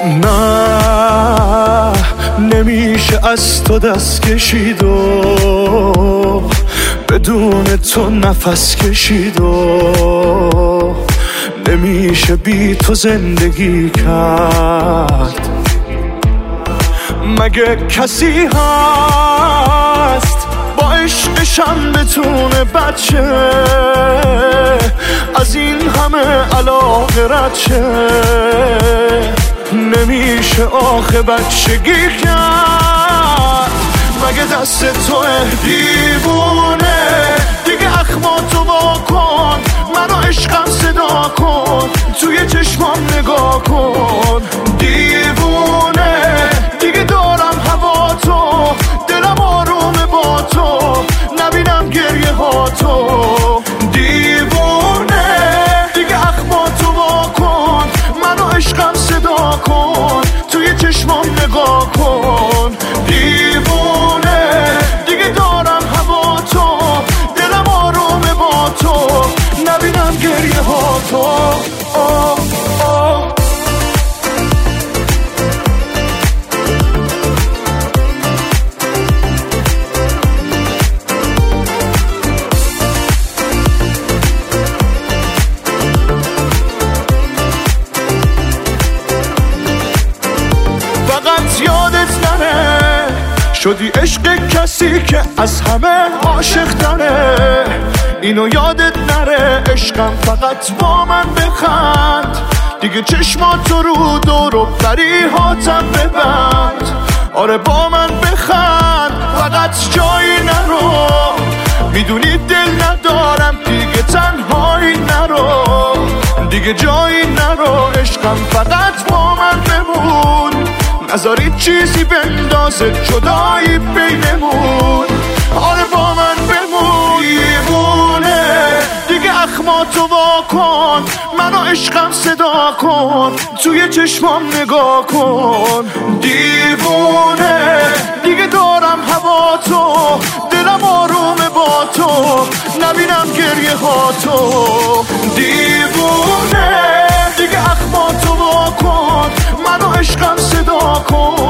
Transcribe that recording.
نه نمیشه از تو دست کشید و بدون تو نفس کشید و نمیشه بی تو زندگی کرد. مگه کسی هست با عشقشم بتونه بچه از این همه علاقه رد شه؟ نمیشه آخه بچگی کرد. مگه دست تو دیوونه دیگه اخماتو وا کن، منو عشقم صدا کن، توی چشمام نگاه کن. دیوونه دیگه دارم هوا تو، دلم آرومه با تو، نبینم گریه ها تو. دیوونه دیگه اخماتو وا کن، منو عشقم صدا کن، توی چشمام نگاه کن. دیوونه دیگه دارم هوا تو، دلم آرومه با تو، نبینم گریه ها تو. فقط یادت نره شدی عشق کسی که از همه عاشق تره. اینو یادت نره عشقم فقط با من بخند، دیگه چشماتو رو دور و بریهاتم ببند. آره با من بخند فقط جایی نرو، میدونی دل ندارم دیگه تنهایی نرو، دیگه جایی نرو. عشقم فقط با من بمون، نذاری چیزی بندازه جدایی بینمون. آره با من بمون. دیوونه دیگه اخماتو وا کن، منو عشقم صدا کن، توی چشمام نگاه کن. دیوونه دیگه دارم هوا تو، دلم آرومه با تو، نبینم گریه ها تو. دیوونه دیگه اخماتو وا کن، منو عشقم صدا کن،